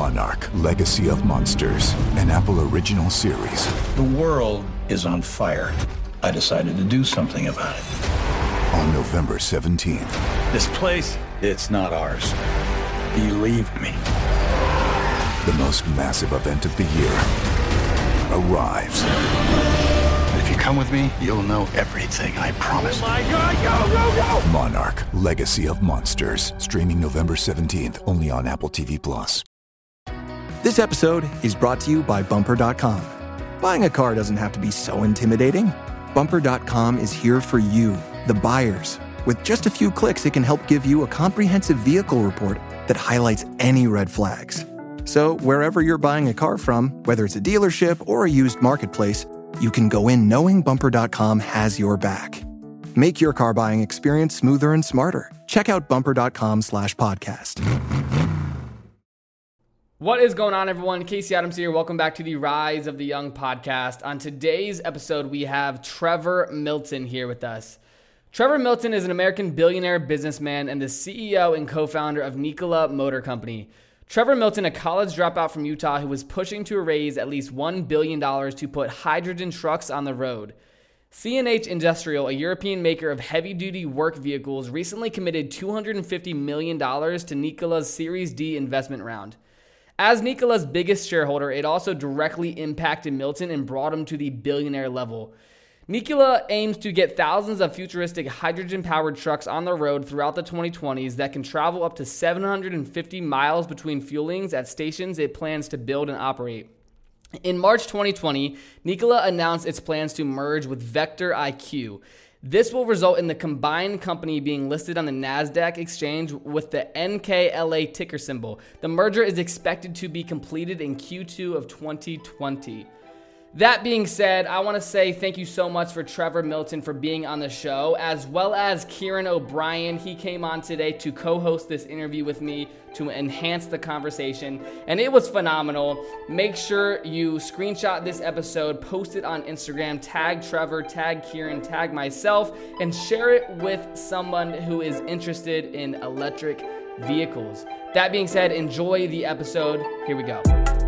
Monarch: Legacy of Monsters, an Apple original series. The world is on fire. I decided to do something about it. On November 17th. This place, it's not ours. Believe me. The most massive event of the year arrives. If you come with me, you'll know everything, I promise. Oh my God, go! Monarch: Legacy of Monsters. Streaming November 17th, only on Apple TV+. This episode is brought to you by Bumper.com. Buying a car doesn't have to be so intimidating. Bumper.com is here for you, the buyers. With just a few clicks, it can help give you a comprehensive vehicle report that highlights any red flags. So wherever you're buying a car from, whether it's a dealership or a used marketplace, you can go in knowing Bumper.com has your back. Make your car buying experience smoother and smarter. Check out Bumper.com/podcast. What is going on, everyone? Casey Adams here. Welcome back to the Rise of the Young podcast. On today's episode, we have Trevor Milton here with us. Trevor Milton is an American billionaire businessman and the CEO and co-founder of Nikola Motor Company. Trevor Milton, a college dropout from Utah who was pushing to raise at least $1 billion to put hydrogen trucks on the road. CNH Industrial, a European maker of heavy-duty work vehicles, recently committed $250 million to Nikola's Series D investment round. As Nikola's biggest shareholder, it also directly impacted Milton and brought him to the billionaire level. Nikola aims to get thousands of futuristic hydrogen-powered trucks on the road throughout the 2020s that can travel up to 750 miles between fuelings at stations it plans to build and operate. In March 2020, Nikola announced its plans to merge with Vector IQ. This will result in the combined company being listed on the NASDAQ exchange with the NKLA ticker symbol. The merger is expected to be completed in Q2 of 2020. That being said, I want to say thank you so much for Trevor Milton for being on the show, as well as Kieran O'Brien. He came on today to co-host this interview with me to enhance the conversation, and it was phenomenal. Make sure you screenshot this episode, post it on Instagram, tag Trevor, tag Kieran, tag myself, and share it with someone who is interested in electric vehicles. That being said, enjoy the episode. Here we go.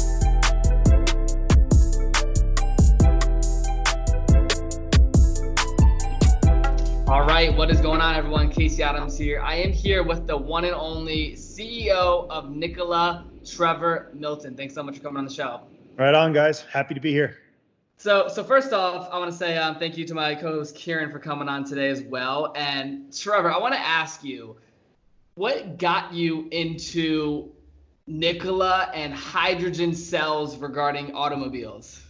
All right, what is going on, everyone? Casey Adams here. I am here with the one and only CEO of Nikola, Trevor Milton. Thanks so much for coming on the show. Right on, guys. Happy to be here. So first off, I want to say thank you to my co-host Kieran for coming on today as well. And Trevor, I want to ask you, what got you into Nikola and hydrogen cells regarding automobiles?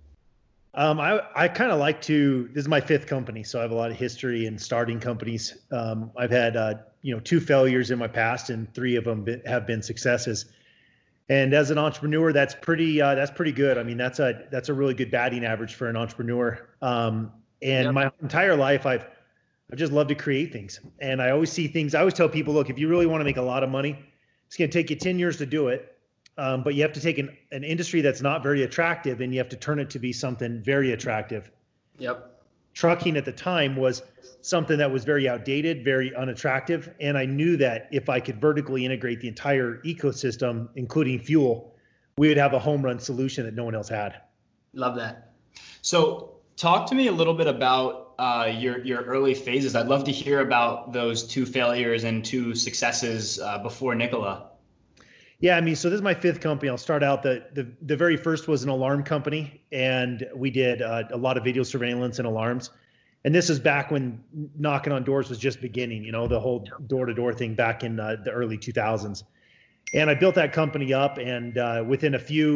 I kind of like to, this is my fifth company, so I have a lot of history in starting companies. I've had, 2 failures in my past and 3 of them have been successes. And as an entrepreneur, that's pretty good. I mean, that's a really good batting average for an entrepreneur. My entire life, I've just loved to create things. And I always tell people, look, if you really want to make a lot of money, it's going to take you 10 years to do it. But you have to take an industry that's not very attractive and you have to turn it to be something very attractive. Yep. Trucking at the time was something that was very outdated, very unattractive. And I knew that if I could vertically integrate the entire ecosystem, including fuel, we would have a home run solution that no one else had. Love that. So talk to me a little bit about your early phases. I'd love to hear about those 2 failures and 2 successes before Nikola. Yeah, I mean, so this is my fifth company. I'll start out. The very first was an alarm company, and we did a lot of video surveillance and alarms. And this is back when knocking on doors was just beginning, the whole door-to-door thing back in the early 2000s. And I built that company up, and within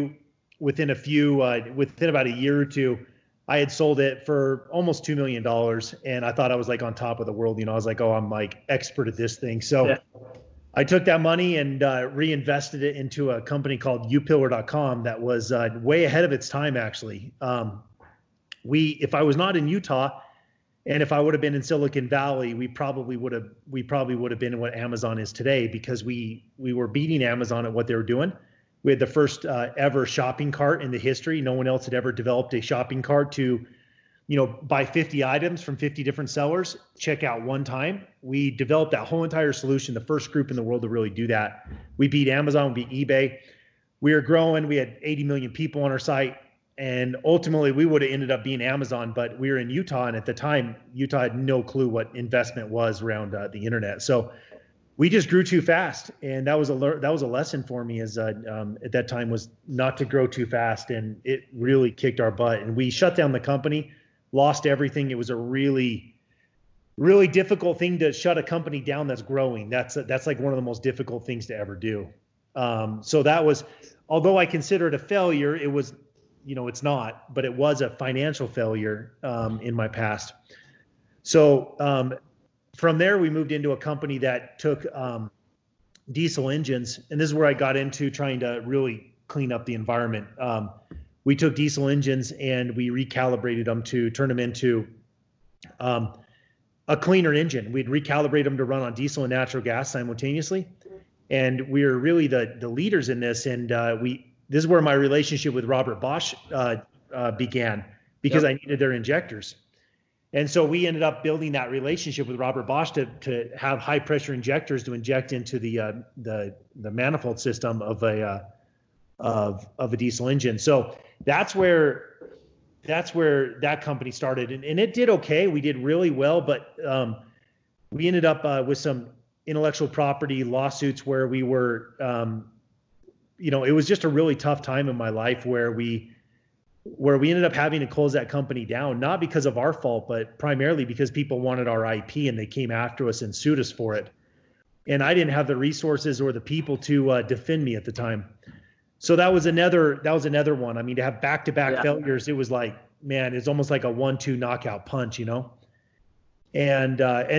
about a year or 2, I had sold it for almost $2 million, and I thought I was like on top of the world. I was like, oh, I'm like expert at this thing. So. Yeah. I took that money and reinvested it into a company called upillar.com that was way ahead of its time, actually. If I was not in Utah and if I would have been in Silicon Valley, we probably would have been what Amazon is today, because we were beating Amazon at what they were doing. We had the first ever shopping cart in the history. No one else had ever developed a shopping cart to buy 50 items from 50 different sellers, check out one time. We developed that whole entire solution, the first group in the world to really do that. We beat Amazon, we beat eBay. we were growing. We had 80 million people on our site. And ultimately, we would have ended up being Amazon, but we were in Utah. And at the time, Utah had no clue what investment was around the internet. So we just grew too fast. And that was a lesson for me at that time, was not to grow too fast. And it really kicked our butt. And we shut down the company, lost everything. It was a really, really difficult thing to shut a company down that's growing. That's like one of the most difficult things to ever do. So that was, although I consider it a failure, it was, it's not, but it was a financial failure in my past. So from there, we moved into a company that took diesel engines. And this is where I got into trying to really clean up the environment. We took diesel engines and we recalibrated them to turn them into a cleaner engine. We'd recalibrate them to run on diesel and natural gas simultaneously. And we were really the leaders in this. And this is where my relationship with Robert Bosch began, because I needed their injectors. And so we ended up building that relationship with Robert Bosch to have high pressure injectors to inject into the manifold system of a diesel engine. So that's where that company started, and it did okay. We did really well, but we ended up with some intellectual property lawsuits where we were, it was just a really tough time in my life where we ended up having to close that company down, not because of our fault, but primarily because people wanted our IP and they came after us and sued us for it. And I didn't have the resources or the people to defend me at the time. So that was another one. I mean, to have back-to-back failures, it was like, man, it's almost like a 1-2 knockout punch, And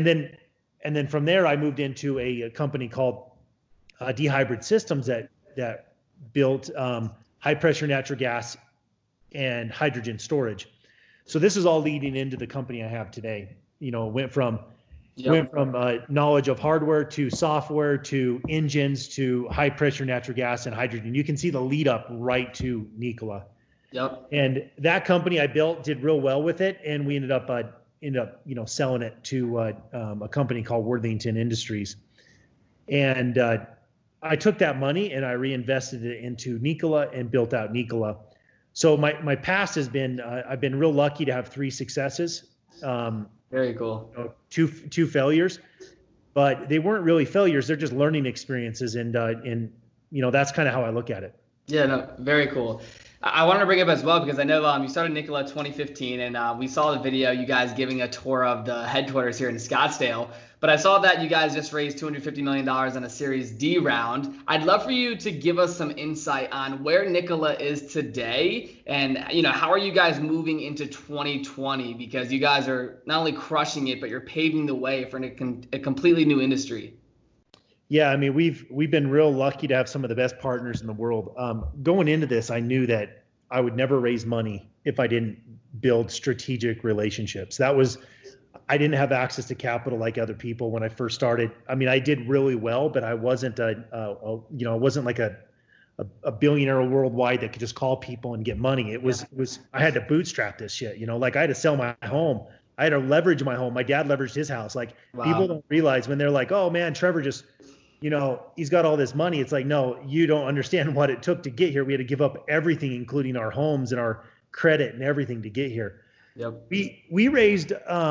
then from there, I moved into a company called D-Hybrid Systems that built high pressure natural gas and hydrogen storage. So this is all leading into the company I have today. Went from knowledge of hardware to software to engines to high pressure natural gas and hydrogen. You can see the lead up right to Nikola. Yep. And that company I built did real well with it, and we ended up selling it to a company called Worthington Industries. And I took that money and I reinvested it into Nikola and built out Nikola. So my past has been I've been real lucky to have 3 successes. Very cool. Two failures, but they weren't really failures. They're just learning experiences, and that's kind of how I look at it. Yeah, no, very cool. I wanted to bring up as well because I know you started Nikola 2015, and we saw the video you guys giving a tour of the headquarters here in Scottsdale. But I saw that you guys just raised $250 million on a Series D round. I'd love for you to give us some insight on where Nikola is today, and how are you guys moving into 2020? Because you guys are not only crushing it, but you're paving the way for a completely new industry. Yeah, I mean, we've been real lucky to have some of the best partners in the world. Going into this, I knew that I would never raise money if I didn't build strategic relationships. I didn't have access to capital like other people when I first started. I mean, I did really well, but I wasn't I wasn't like a billionaire worldwide that could just call people and get money. It was I had to bootstrap this shit. Like I had to sell my home. I had to leverage my home. My dad leveraged his house. Like People don't realize when they're like, oh man, Trevor just, he's got all this money. It's like, no, you don't understand what it took to get here. We had to give up everything, including our homes and our credit and everything to get here. Yep. We raised,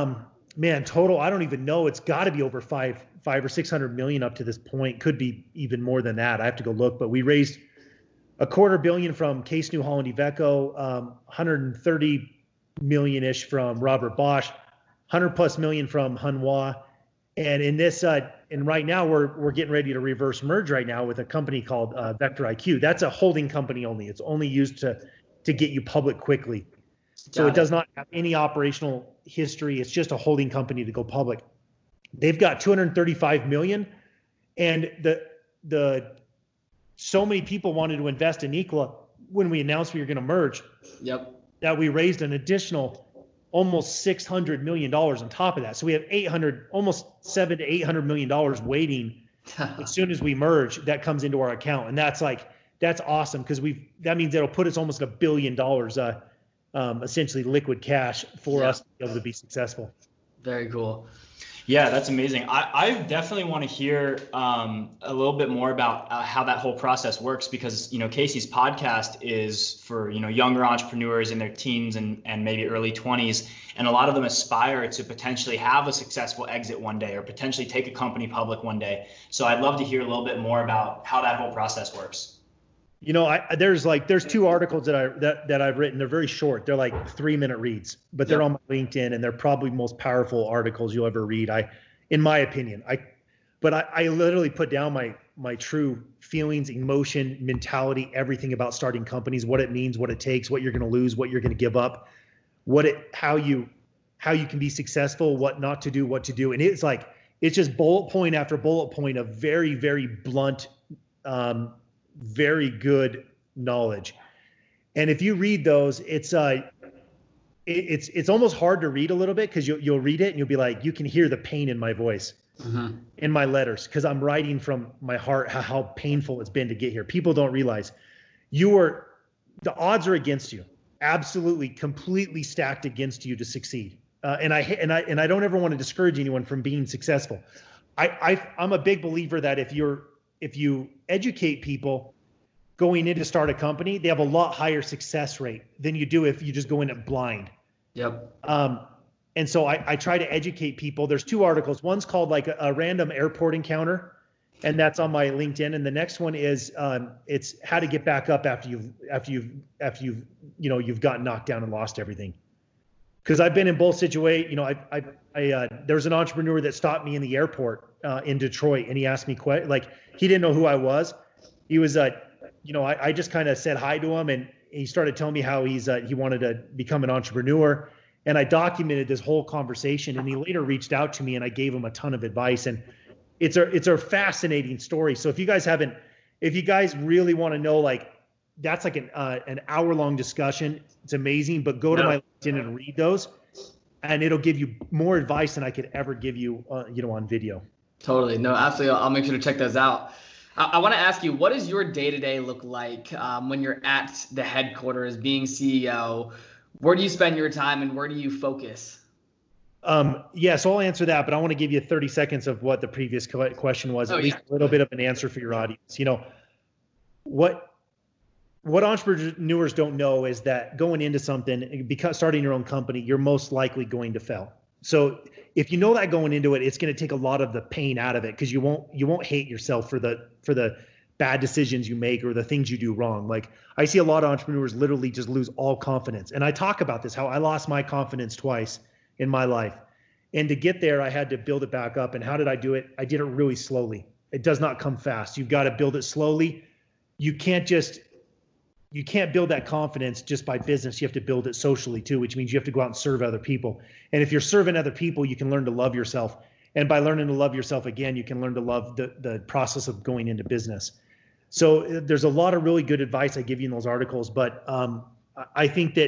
total, I don't even know. It's got to be over five or 600 million up to this point. Could be even more than that. I have to go look, but we raised $250 million from Case New Holland Iveco, 130 million-ish from Robert Bosch, 100+ million from Hanwha. And in this, and right now we're getting ready to reverse merge right now with a company called Vector IQ. That's a holding company only. It's only used to get you public quickly. So it does not have any operational history. It's just a holding company to go public. They've got 235 million, and so many people wanted to invest in Nikola when we announced we were going to merge. Yep. That we raised an additional almost $600 million on top of that. So we have almost $700 to $800 million waiting as soon as we merge. That comes into our account, and that's awesome because that means it'll put us almost $1 billion, essentially liquid cash for us to be able to be successful. Very cool. Yeah, that's amazing. I definitely want to hear a little bit more about how that whole process works, because, Casey's podcast is for, younger entrepreneurs in their teens and maybe early 20s. And a lot of them aspire to potentially have a successful exit one day or potentially take a company public one day. So I'd love to hear a little bit more about how that whole process works. There's 2 articles that I've written. They're very short. They're like 3-minute reads, but they're on my LinkedIn, and they're probably the most powerful articles you'll ever read. In my opinion, I literally put down my true feelings, emotion, mentality, everything about starting companies, what it means, what it takes, what you're going to lose, what you're going to give up, how you can be successful, what not to do, what to do. And it's just bullet point after bullet point of very, very blunt, very good knowledge. And if you read those, it's almost hard to read a little bit, because you'll read it and you'll be like, you can hear the pain in my voice, in my letters, because I'm writing from my heart how painful it's been to get here. People don't realize the odds are against you, absolutely, completely stacked against you to succeed. And I don't ever want to discourage anyone from being successful. I'm a big believer that if you educate people going in to start a company, they have a lot higher success rate than you do if you just go in it blind. Yep. And so I try to educate people. There's 2 articles. One's called like a random airport encounter, and that's on my LinkedIn. And the next one is it's how to get back up after you've gotten knocked down and lost everything. Because I've been in both situations. There was an entrepreneur that stopped me in the airport in Detroit, and he asked me he didn't know who I was. He was I just kind of said hi to him, and he started telling me how he wanted to become an entrepreneur. And I documented this whole conversation, and he later reached out to me, and I gave him a ton of advice. And it's a fascinating story. So if you guys really want to know, that's like an hour-long discussion. It's amazing, but go to my LinkedIn and read those, and it'll give you more advice than I could ever give you, on video. Totally. No, absolutely. I'll make sure to check those out. I want to ask you, what does your day-to-day look like when you're at the headquarters being CEO? Where do you spend your time, and where do you focus? So I'll answer that, but I want to give you 30 seconds of what the previous question was, at least a little bit of an answer for your audience. What entrepreneurs don't know is that going into something, because starting your own company, you're most likely going to fail. So if you know that going into it, it's going to take a lot of the pain out of it, because you won't hate yourself for the bad decisions you make or the things you do wrong. Like, I see a lot of entrepreneurs literally just lose all confidence. And I talk about this, how I lost my confidence twice in my life. And to get there, I had to build it back up. And how did I do it? I did it really slowly. It does not come fast. You've got to build it slowly. You can't build that confidence just by business. You have to build it socially too, which means you have to go out and serve other people. And if you're serving other people, you can learn to love yourself. And by learning to love yourself again, you can learn to love the process of going into business. So there's a lot of really good advice I give you in those articles. But I think that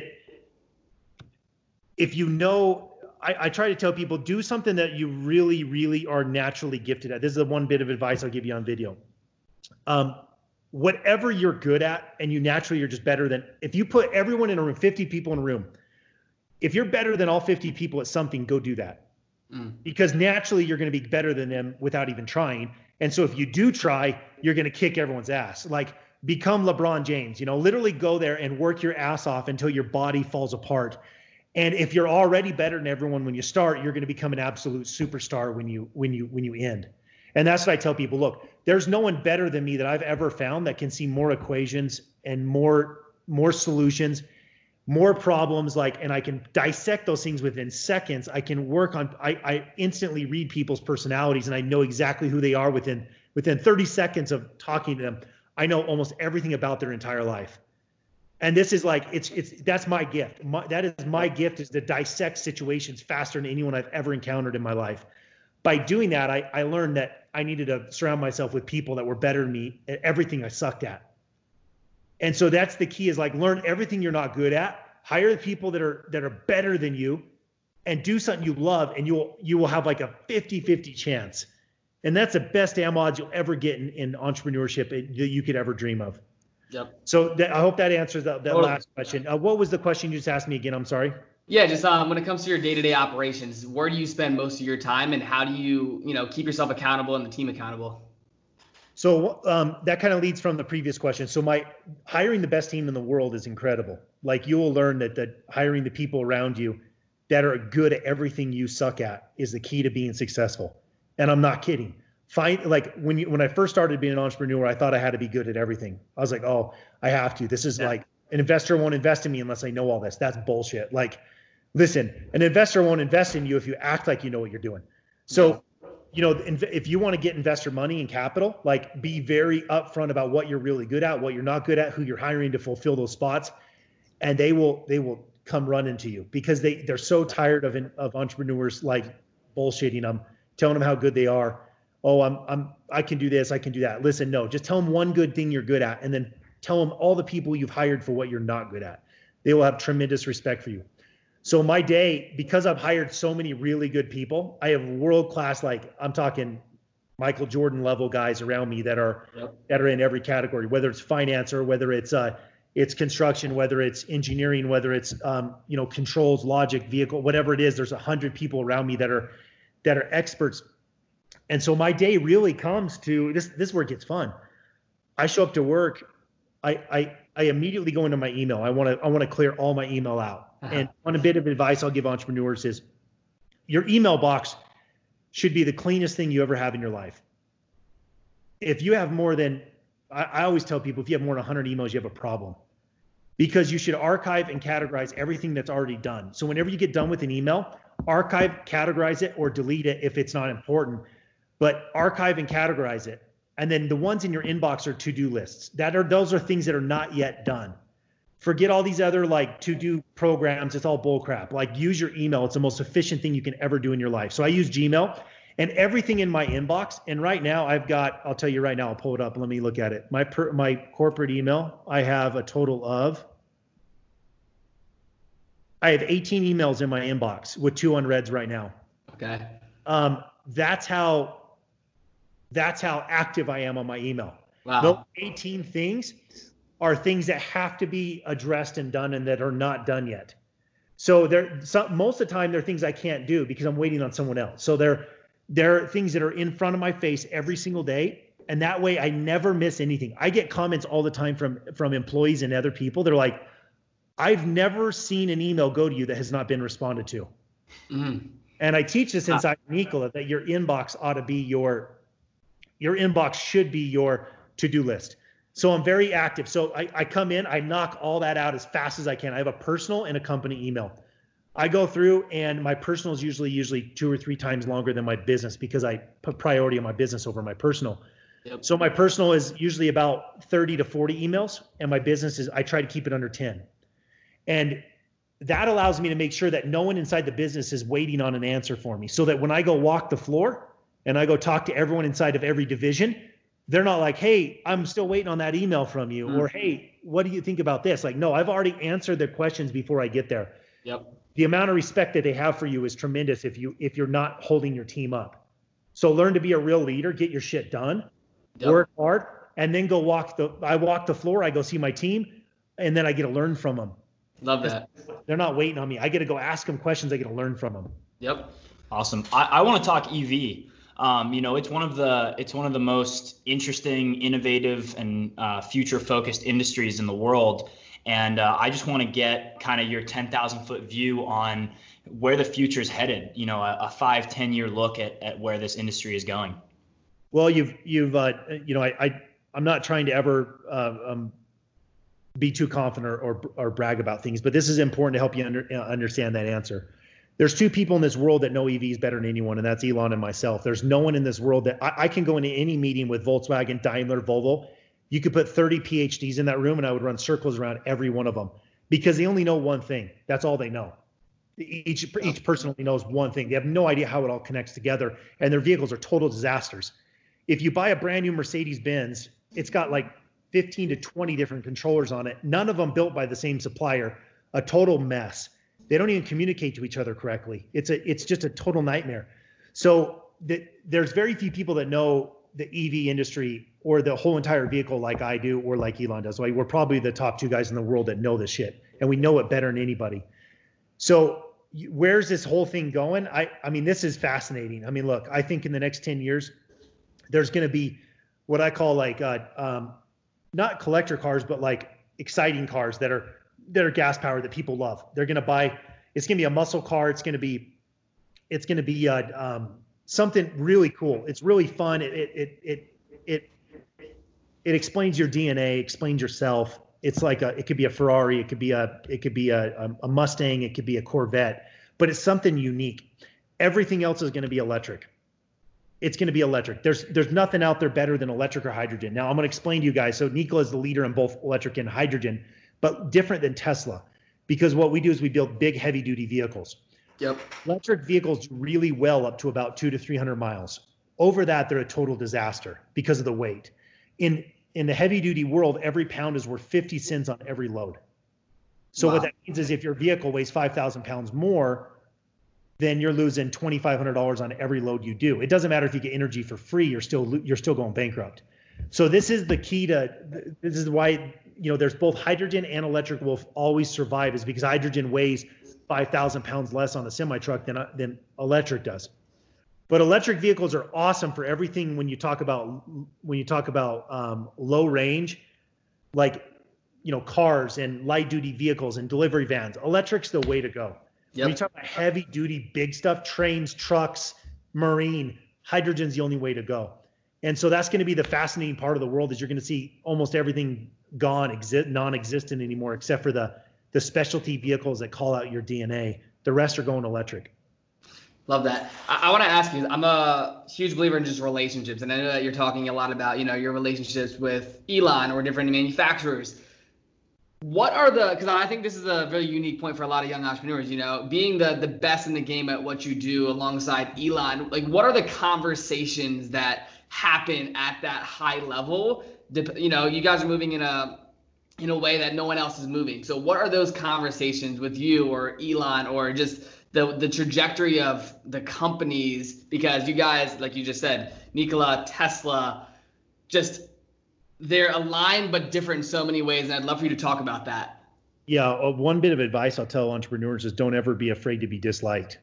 if I try to tell people, do something that you really, really are naturally gifted at. This is the one bit of advice I'll give you on video. Whatever you're good at and you're just better than, if you put everyone in a room, 50 people in a room, if you're better than all 50 people at something, go do that. Because naturally you're going to be better than them without even trying. And so if you do try, you're going to kick everyone's ass. Like, become LeBron James, literally go there and work your ass off until your body falls apart. And if you're already better than everyone when you start, you're going to become an absolute superstar when you end. And that's what I tell people. Look, there's no one better than me that I've ever found that can see more equations and more solutions, more problems, and I can dissect those things within seconds. I can work on, I instantly read people's personalities, and I know exactly who they are within 30 seconds of talking to them. I know almost everything about their entire life. And this is that's my gift. That is my gift, is to dissect situations faster than anyone I've ever encountered in my life. By doing that, I learned that I needed to surround myself with people that were better than me at everything I sucked at. And so that's the key, is learn everything you're not good at, hire the people that are better than you, and do something you love, and you will have a 50-50 chance. And that's the best damn odds you'll ever get in entrepreneurship that you could ever dream of. Yep. So I hope that answers that last question. What was the question you just asked me again? I'm sorry. Yeah, just when it comes to your day-to-day operations, where do you spend most of your time, and how do you, keep yourself accountable and the team accountable? So that kind of leads from the previous question. So my hiring the best team in the world is incredible. Like, you will learn that hiring the people around you that are good at everything you suck at is the key to being successful. And I'm not kidding. When I first started being an entrepreneur, I thought I had to be good at everything. I was like, oh, I have to. This is like, an investor won't invest in me unless I know all this. That's bullshit. Like, listen, an investor won't invest in you if you act like you know what you're doing. So, if you want to get investor money and capital, like, be very upfront about what you're really good at, what you're not good at, who you're hiring to fulfill those spots, and they will come running to you, because they're so tired of entrepreneurs like bullshitting them, telling them how good they are. Oh, I can do this, I can do that. Listen, no, just tell them one good thing you're good at, and then tell them all the people you've hired for what you're not good at. They will have tremendous respect for you. So my day, because I've hired so many really good people, I have world-class, like, I'm talking Michael Jordan level guys around me that are in every category, whether it's finance or whether it's construction, whether it's engineering, whether it's controls, logic, vehicle, whatever it is. There's 100 people around me that are experts. And so my day really comes to this is where it gets fun. I show up to work, I immediately go into my email. I want to clear all my email out. And one bit of advice I'll give entrepreneurs is, your email box should be the cleanest thing you ever have in your life. If you have more than, I always tell people, if you have more than 100 emails, you have a problem, because you should archive and categorize everything that's already done. So whenever you get done with an email, archive, categorize it, or delete it if it's not important, but archive and categorize it. And then the ones in your inbox are to-do lists. Those are things that are not yet done. Forget all these other like to-do programs. It's all bullcrap. Like, use your email. It's the most efficient thing you can ever do in your life. So I use Gmail, and everything in my inbox. And right now I'll tell you right now, I'll pull it up. Let me look at it. My corporate email, I have a total of, I have 18 emails in my inbox with 2 unreads right now. Okay. That's how active I am on my email. Wow. Those 18 things are things that have to be addressed and done, and that are not done yet. So most of the time, they're things I can't do because I'm waiting on someone else. So they're things that are in front of my face every single day. And that way I never miss anything. I get comments all the time from employees and other people. They're like, I've never seen an email go to you that has not been responded to. Mm-hmm. And I teach this inside Nikola, that your inbox ought to be your inbox should be your to-do list. So I'm very active. So I come in, I knock all that out as fast as I can. I have a personal and a company email. I go through, and my personal is usually 2 or 3 times longer than my business, because I put priority on my business over my personal. Yep. So my personal is usually about 30 to 40 emails, and my business I try to keep it under 10. And that allows me to make sure that no one inside the business is waiting on an answer for me, so that when I go walk the floor and I go talk to everyone inside of every division, they're not like, hey, I'm still waiting on that email from you. Or, hey, what do you think about this? Like, no, I've already answered their questions before I get there. Yep. The amount of respect that they have for you is tremendous if you're not holding your team up. So learn to be a real leader, get your shit done, work hard, and then go I walk the floor, I go see my team, and then I get to learn from them. Love that. They're not waiting on me. I get to go ask them questions. I get to learn from them. Yep. Awesome. I want to talk EV. It's one of the most interesting, innovative, and future-focused industries in the world. And I just want to get kind of your 10,000-foot view on where the future is headed. A 5-10 year look at where this industry is going. Well, I'm not trying to ever be too confident or brag about things, but this is important to help you understand that answer. There's 2 people in this world that know EVs better than anyone, and that's Elon and myself. There's no one in this world that I can go into any meeting with Volkswagen, Daimler, Volvo. You could put 30 PhDs in that room, and I would run circles around every one of them, because they only know one thing. That's all they know. Each person only knows one thing. They have no idea how it all connects together, and their vehicles are total disasters. If you buy a brand new Mercedes-Benz, it's got like 15 to 20 different controllers on it. None of them built by the same supplier. A total mess. They don't even communicate to each other correctly. It's just a total nightmare. So there's very few people that know the EV industry or the whole entire vehicle like I do or like Elon does. Like, we're probably the top 2 guys in the world that know this shit, and we know it better than anybody. So where's this whole thing going? I mean, this is fascinating. I mean, look, I think in the next 10 years, there's going to be what I call like, not collector cars, but like exciting cars that are gas powered that people love. They're going to buy, it's going to be a muscle car. It's going to be something really cool. It's really fun. It explains your DNA, explains yourself. It's like it could be a Ferrari, it could be a Mustang, it could be a Corvette, but it's something unique. Everything else is going to be electric. It's going to be electric. There's nothing out there better than electric or hydrogen. Now I'm going to explain to you guys. So Nikola is the leader in both electric and hydrogen, but different than Tesla, because what we do is we build big heavy duty vehicles. Yep. Electric vehicles do really well up to about 200 to 300 miles. Over that, they're a total disaster because of the weight. In the heavy duty world, every pound is worth 50 cents on every load. So what that means is if your vehicle weighs 5,000 pounds more, then you're losing $2,500 on every load you do. It doesn't matter if you get energy for free, you're still going bankrupt. So this is the key this is why, there's both hydrogen and electric will always survive, is because hydrogen weighs 5,000 pounds less on a semi truck than electric does. But electric vehicles are awesome for everything. When you talk about low range, like cars and light duty vehicles and delivery vans, electric's the way to go. Yep. When you talk about heavy duty big stuff, trains, trucks, marine, hydrogen's the only way to go. And so that's going to be the fascinating part of the world, is you're going to see almost everything gone, non-existent anymore, except for the specialty vehicles that call out your DNA. The rest are going electric. Love that. I want to ask you, I'm a huge believer in just relationships. And I know that you're talking a lot about, your relationships with Elon or different manufacturers. What are because I think this is a very unique point for a lot of young entrepreneurs, being the best in the game at what you do alongside Elon. Like, what are the conversations that happen at that high level? You guys are moving in a way that no one else is moving. So what are those conversations with you or Elon, or just the trajectory of the companies? Because you guys, like you just said, Nikola, Tesla, just they're aligned but different in so many ways. And I'd love for you to talk about that. Yeah. One bit of advice I'll tell entrepreneurs is don't ever be afraid to be disliked.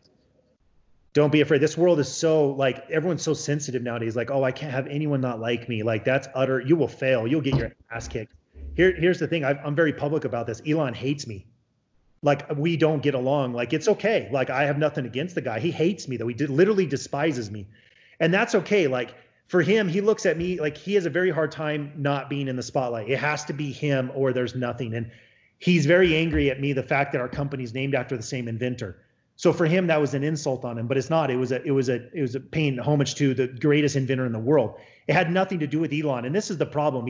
Don't be afraid. This world is so everyone's so sensitive nowadays. Like, oh, I can't have anyone not like me. Like, that's utter, you will fail. You'll get your ass kicked. Here's the thing. I'm very public about this. Elon hates me. Like, we don't get along. Like, it's okay. Like, I have nothing against the guy. He hates me though. He literally despises me. And that's okay. Like, for him, he looks at me like he has a very hard time not being in the spotlight. It has to be him or there's nothing. And he's very angry at me, the fact that our company's named after the same inventor. So for him, that was an insult on him, but it's not. It was a paying homage to the greatest inventor in the world. It had nothing to do with Elon. And this is the problem.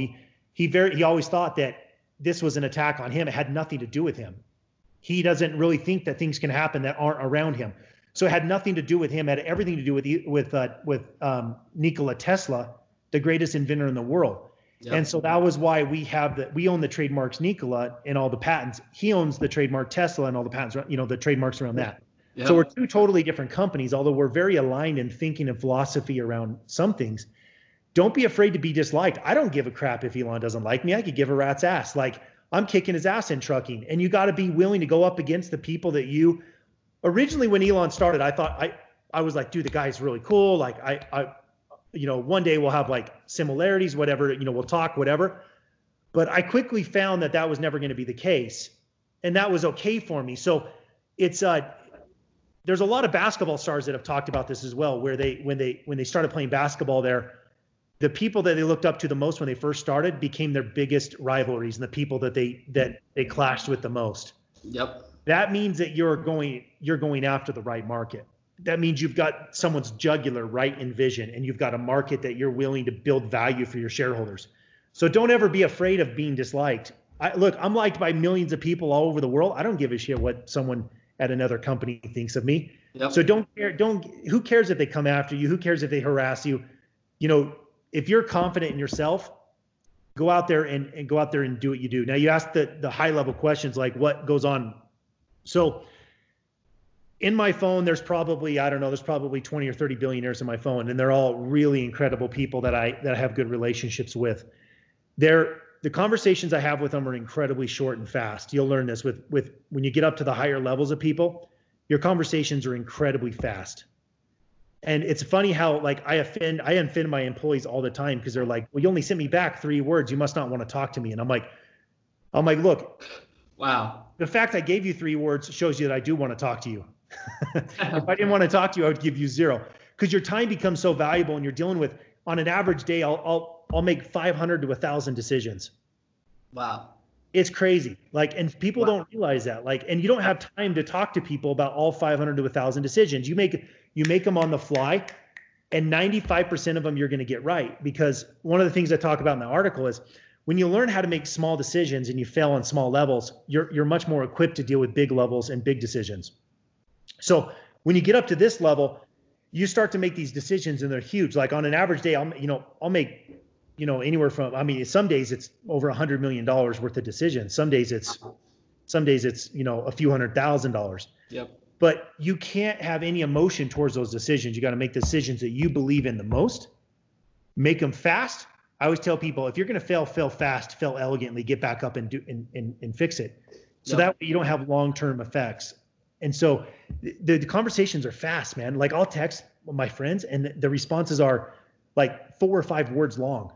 He always thought that this was an attack on him. It had nothing to do with him. He doesn't really think that things can happen that aren't around him. So it had nothing to do with him. It had everything to do with Nikola Tesla, the greatest inventor in the world. Yep. And so that was why we own the trademarks Nikola and all the patents. He owns the trademark Tesla and all the patents, the trademarks around that. Yep. So we're two totally different companies, although we're very aligned in thinking and philosophy around some things. Don't be afraid to be disliked. I don't give a crap if Elon doesn't like me. I could give a rat's ass. Like, I'm kicking his ass in trucking. And you got to be willing to go up against the people that originally when Elon started, I thought I was like, dude, the guy's really cool. Like I one day we'll have like similarities, whatever, we'll talk, whatever. But I quickly found that was never going to be the case. And that was okay for me. So it's, there's a lot of basketball stars that have talked about this as well, where when they started playing basketball the people that they looked up to the most when they first started became their biggest rivalries and the people that they clashed with the most. Yep. That means that you're going after the right market. That means you've got someone's jugular right in vision, and you've got a market that you're willing to build value for your shareholders. So don't ever be afraid of being disliked. I'm liked by millions of people all over the world. I don't give a shit what someone at another company thinks of me. Yep. So who cares if they come after you? Who cares if they harass you? If you're confident in yourself, go out there and do what you do. Now you ask the high level questions like what goes on. So in my phone, there's probably 20 or 30 billionaires in my phone, and they're all really incredible people that I have good relationships with. the conversations I have with them are incredibly short and fast. You'll learn this with when you get up to the higher levels of people, your conversations are incredibly fast. And it's funny how like I offend my employees all the time because they're like, well, you only sent me back 3 words. You must not want to talk to me. And I'm like, look, wow. The fact I gave you 3 words shows you that I do want to talk to you. If I didn't want to talk to you, I would give you 0, because your time becomes so valuable and you're dealing with, on an average day, I'll make 500 to 1,000 decisions. Wow. It's crazy. Like, and people don't realize that. Like, and you don't have time to talk to people about all 500 to 1,000 decisions. You make them on the fly, and 95% of them you're going to get right. Because one of the things I talk about in the article is when you learn how to make small decisions and you fail on small levels, you're much more equipped to deal with big levels and big decisions. So when you get up to this level, you start to make these decisions and they're huge. Like on an average day, I'll make, anywhere from, some days it's over $100 million worth of decisions. Some days it's, a few $100,000. Yep. But you can't have any emotion towards those decisions. You got to make decisions that you believe in the most, make them fast. I always tell people, if you're going to fail fast, fail elegantly, get back up and do and fix it. So that way you don't have long-term effects. And so the conversations are fast, man. Like I'll text my friends and the responses are like 4 or 5 words long.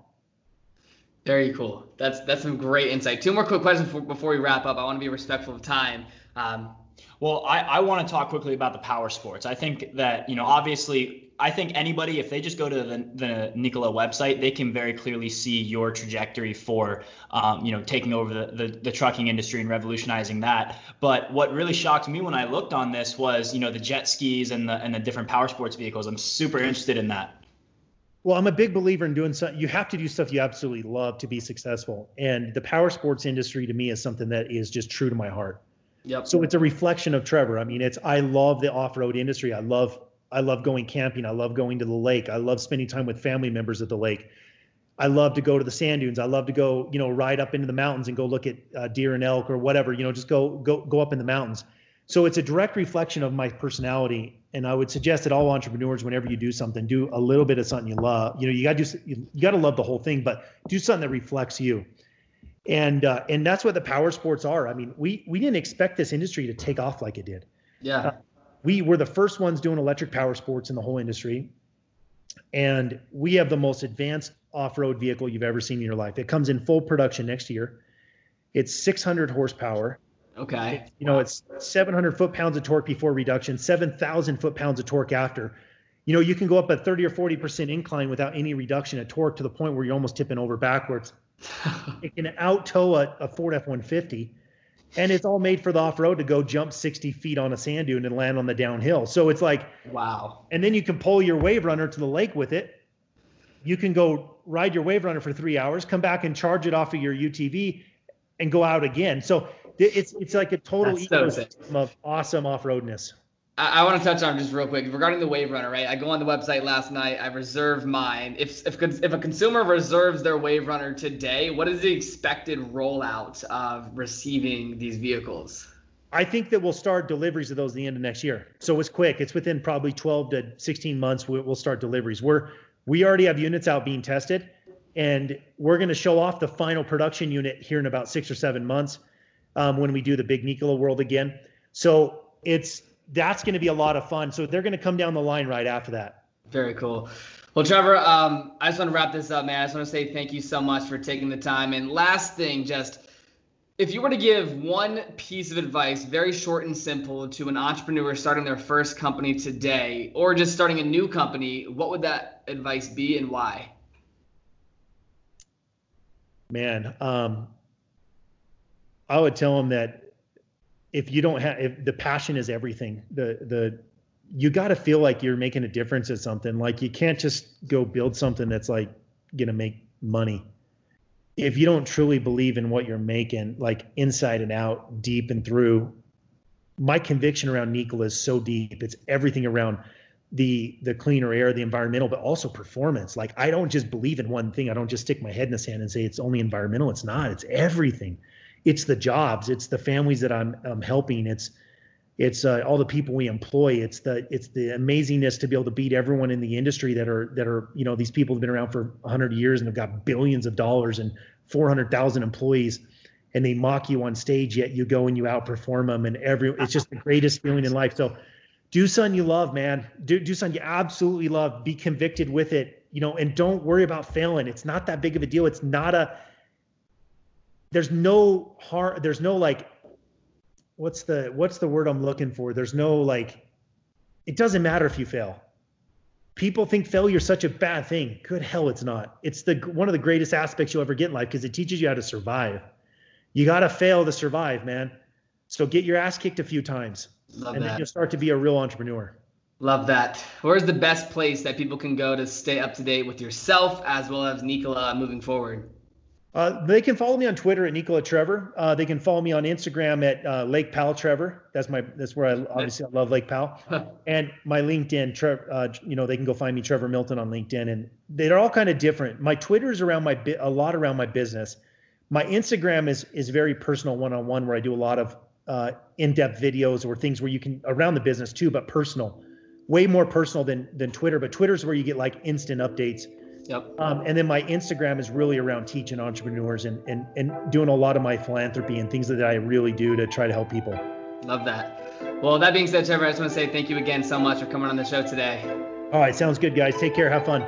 Very cool. That's some great insight. 2 more quick questions before we wrap up. I want to be respectful of time. Well, I want to talk quickly about the power sports. I think that, obviously, I think anybody, if they just go to the Nikola website, they can very clearly see your trajectory for, taking over the trucking industry and revolutionizing that. But what really shocked me when I looked on this was, the jet skis and the different power sports vehicles. I'm super interested in that. Well, I'm a big believer in doing something. You have to do stuff you absolutely love to be successful. And the power sports industry to me is something that is just true to my heart. Yep. So it's a reflection of Trevor. I mean, I love the off-road industry. I love going camping. I love going to the lake. I love spending time with family members at the lake. I love to go to the sand dunes. I love to go, ride up into the mountains and go look at deer and elk or whatever, just go up in the mountains. So it's a direct reflection of my personality. And I would suggest that all entrepreneurs, whenever you do something, do a little bit of something you love. You got to love the whole thing, but do something that reflects you. And that's what the power sports are. I mean, we didn't expect this industry to take off like it did. Yeah. We were the first ones doing electric power sports in the whole industry. And we have the most advanced off-road vehicle you've ever seen in your life. It comes in full production next year. It's 600 horsepower. Okay. It's 700 foot-pounds of torque before reduction, 7,000 foot-pounds of torque after. You can go up a 30 or 40% incline without any reduction of torque to the point where you're almost tipping over backwards. It can out-tow a Ford F-150, and it's all made for the off-road to go jump 60 feet on a sand dune and land on the downhill. So it's like, wow. And then you can pull your wave runner to the lake with it. You can go ride your wave runner for 3 hours, come back and charge it off of your UTV and go out again. So it's like a total ecosystem of awesome off-roadness. I want to touch on just real quick regarding the Wave Runner, right? I go on the website last night. I reserved mine. If a consumer reserves their Wave Runner today, what is the expected rollout of receiving these vehicles? I think that we'll start deliveries of those at the end of next year. So it's quick. It's within probably 12 to 16 months. We'll start deliveries. We already have units out being tested, and we're going to show off the final production unit here in about 6 or 7 months when we do the big Nikola World again. So that's going to be a lot of fun. So they're going to come down the line right after that. Very cool. Well, Trevor, I just want to wrap this up, man. I just want to say thank you so much for taking the time. And last thing, just if you were to give one piece of advice, very short and simple, to an entrepreneur starting their first company today, or just starting a new company, what would that advice be and why? Man, I would tell them that if the passion is everything, you got to feel like you're making a difference at something. Like you can't just go build something that's like going to make money. If you don't truly believe in what you're making, like inside and out, deep and through, my conviction around Nikola is so deep. It's everything around the cleaner air, the environmental, but also performance. Like I don't just believe in one thing. I don't just stick my head in the sand and say it's only environmental. It's not. It's everything. It's the jobs. It's the families that I'm helping. It's all the people we employ. It's the amazingness to be able to beat everyone in the industry that are these people have been around for 100 years and have got billions of dollars and 400,000 employees and they mock you on stage, yet you go and you outperform them, and it's just the greatest feeling in life. So do something you love, man. Do something you absolutely love. Be convicted with it, and don't worry about failing. It's not that big of a deal. It's not there's no harm. There's no like, what's the word I'm looking for? There's no like, it doesn't matter if you fail. People think failure is such a bad thing. Good hell, it's not. It's one of the greatest aspects you'll ever get in life because it teaches you how to survive. You got to fail to survive, man. So get your ass kicked a few times. Then you'll start to be a real entrepreneur. Love that. Where's the best place that people can go to stay up to date with yourself as well as Nikola moving forward? They can follow me on Twitter at Nikola Trevor. They can follow me on Instagram at Lake Powell Trevor. That's where I love Lake Powell. And my LinkedIn, they can go find me, Trevor Milton, on LinkedIn. And they're all kind of different. My Twitter is around a lot around my business. My Instagram is very personal, one-on-one, where I do a lot of in-depth videos or things where you can around the business too, but personal, way more personal than Twitter. But Twitter's where you get like instant updates. Yep. And then my Instagram is really around teaching entrepreneurs and doing a lot of my philanthropy and things that I really do to try to help people. Love that. Well, that being said, Trevor, I just want to say thank you again so much for coming on the show today. All right. Sounds good, guys. Take care. Have fun.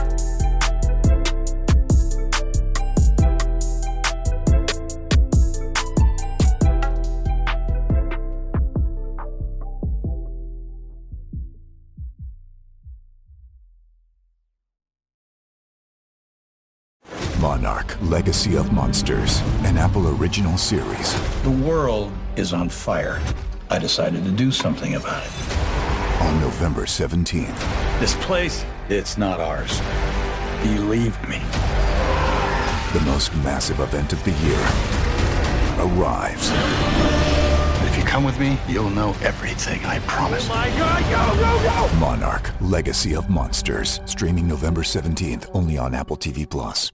Monarch: Legacy of Monsters, an Apple original series. The world is on fire. I decided to do something about it. On November 17th. This place, it's not ours. Believe me. The most massive event of the year arrives. If you come with me, you'll know everything, I promise. Oh my God, go! Monarch: Legacy of Monsters. Streaming November 17th, only on Apple TV+.